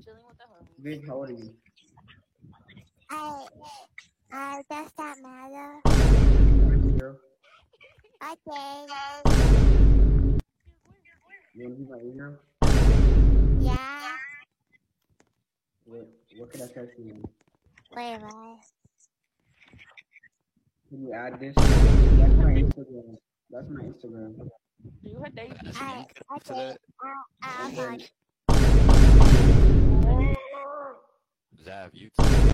Chilling with the homies. Bitch, how old are you? Does that matter? Girl, Okay. you want to be my email? Yeah. What can I text you? Wait, what? Can you add this? That's my Instagram. That's my Instagram. Do you have days? Okay. I'm on. Zav, you